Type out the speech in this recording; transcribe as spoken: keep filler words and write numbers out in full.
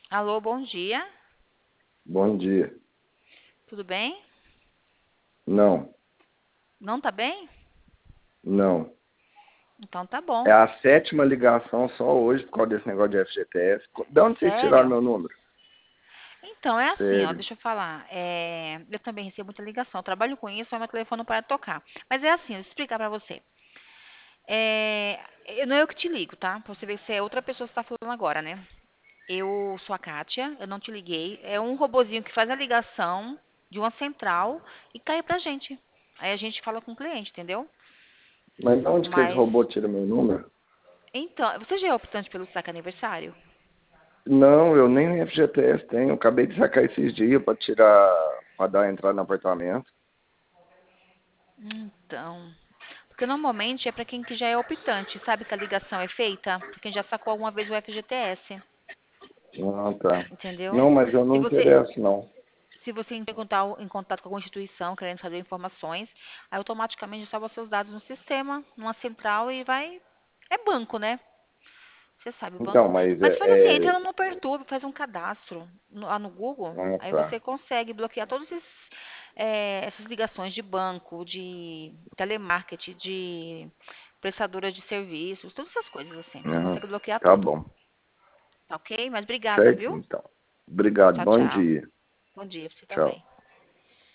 Alô, bom dia. Bom dia. Tudo bem? Não, Não tá bem? não. Então tá É bom. a sétima ligação só hoje por causa desse negócio de F G T S. De onde vocês tiraram Sério? meu número? Então é assim, ó, Sério. deixa eu falar. É, eu também recebo muita ligação. Eu trabalho com isso, mas meu telefone não para de tocar. Mas é assim, eu vou explicar pra você. É, eu- não é eu que te ligo, tá? Pra você ver se é outra pessoa que tá falando agora, né? Eu sou a Kátia, eu não te liguei. É um robozinho que faz a ligação de uma central e cai pra gente. Aí a gente fala com o cliente, entendeu? Mas de onde que esse Mas, robô tira meu número? então, você já é optante pelo saque aniversário? Não, eu nem F G T S tenho. Eu acabei de sacar esses dias pra tirar, pra dar entrada no apartamento. Então, porque normalmente é para quem que já é optante, sabe que a ligação é feita para quem já sacou alguma vez o F G T S, Ah, tá. entendeu? Não, mas eu Se não você interesso, não. se você entrar em contato, em contato com alguma instituição querendo saber informações, aí automaticamente salva seus dados no sistema, numa central e vai. É banco, né? Você sabe, o Então, banco. mas Mas faz assim, é... entra é... no No Perturbe, faz um cadastro no- lá no Google, Ah, aí tá. você consegue bloquear todos esses, eh, essas ligações de banco, de telemarketing, de prestadora de serviços, todas essas coisas assim. Você Ah, consegue bloquear tá tudo, bom. tá ok? Mas obrigada, Certo, viu? então. Obrigado. Tchau, Bom tchau. dia. Bom dia pra você Tchau. também.